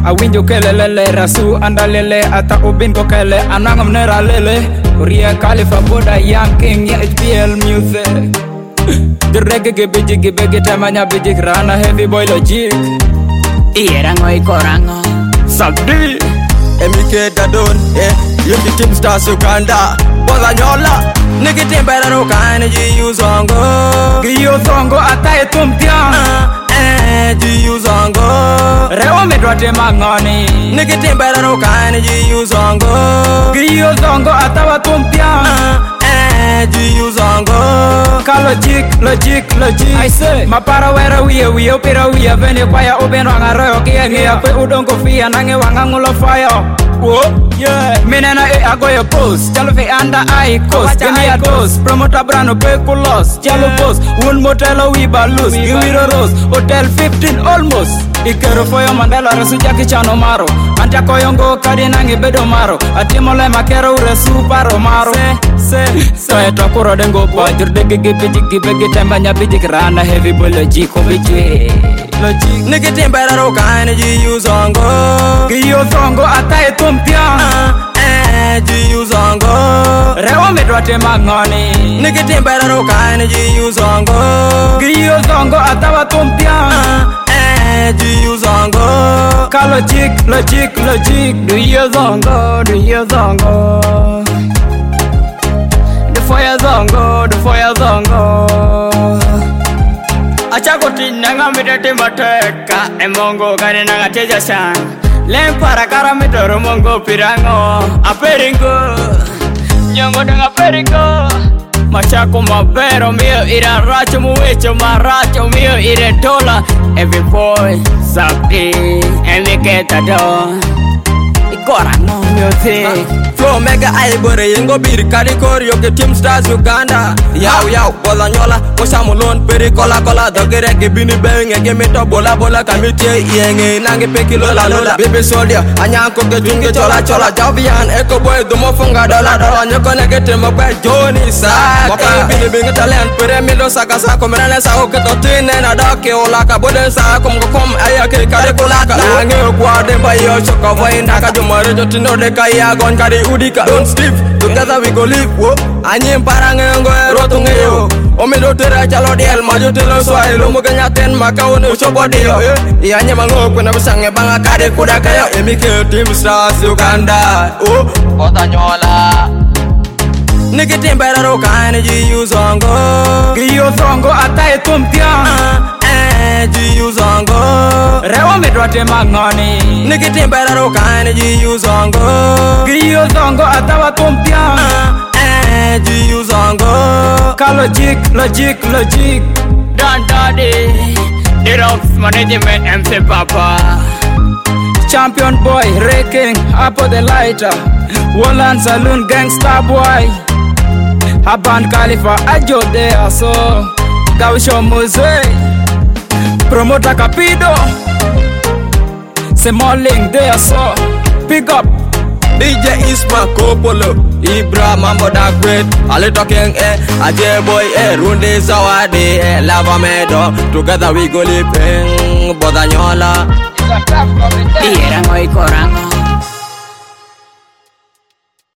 Awinjo kelelele rasu andalele ata ubin ko kele anangam nera lele Uriya Khalifa Boda Young King ya HBL music The reggae bijig bege tamanya bijig rana heavy boy logic Irango ikorango Sabdi MK Dadon, you the Team Stars Uganda Boda nyola, nigga timbera no kani jiyu zongo Giyo zongo ata etumtia jiyu zongo Rewa medwate mangoni nigga timbera no kani jiyu zongo Giyo zongo ata watumtia jiyu zongo Ka logic I say mapara wera wiye opira wiye vene kwaya oben wanga royo kiya kwe udongo fia nange wanga ngulo fire yeah minena agoyo post chalo fe anda I coast gemi a dose promoter brano pe kulos chalo post un motelo wi balus giwiro rose hotel 15 almost ikero foyo mandela rasu jaki chano maro anta koyongo kadi nange bedo maro atimo le makero resu paro maro so eto kuro dengo bajur dege bege tembanya bijik rana heavy boy logic bijik nigga timbera no kani jiyu zongo Giyo zongo ata etumpia jiyu zongo Rewa medwate mangoni nigga timbera no kani jiyu zongo Giyo zongo ata watumpia jiyu zongo Ka logic Do you zongo The fire zongo Achako tinanga mitete mateka emongo kane nanga teja san Lempara kara mitoro mongo pirango aperingo Nyongo denga peringo Machako mabero mio ira racho muwecho maracho mio ire dola Every boy Sabdi MK Dadon Ikorango music Flow mega aibore yengo bir kari koryo ke Team Stars Uganda Yaw bola nyola Mosamulon peri kola Dogere ke bini benge ke mito bola Kamite yenge nange peki lola Baby soldier anyanko ke junge chola Javian eko boy dumo funga dola Nyoko nege temo kwe Johnny Saka Moka bini binge talent pere milo saka sako Merane sa oke totine na doke olaka Bode sako mkokom ayake kare kulaka Nange ukwa demba yo choko voindaka Jumare jotino deka yagon kari udika Don't stiff, together we go live Anyi mparang ngo roto ngeyo Omido tera chalo diel majo telo swai Lomo kenya ten makaone ushobo dio Ianye mango kwena bisange banga kade kuda kayo MK Team Stars Uganda Boda nyola Nigga timbera no kani jiyu zongo Giyo zongo ata etumpia jiyu zongo Rewa medwate mangoni nigga timbera no kani jiyu zongo Giyo zongo ata watumpia jiyu zongo Ka logic Don Daddy The Rocks Management MC Papa Champion boy Raking Apo the lighter Wolan Saloon Gangsta boy Haban Khalifa Ajo there so Gawisho Mose Promoter Capido Semoling there so Pick up DJ Isma Kopolo Ibra Mambo da great Ale talking Aje boy Runde Zawadi Lava Medo Together we go live Boda nyola Irango ikorango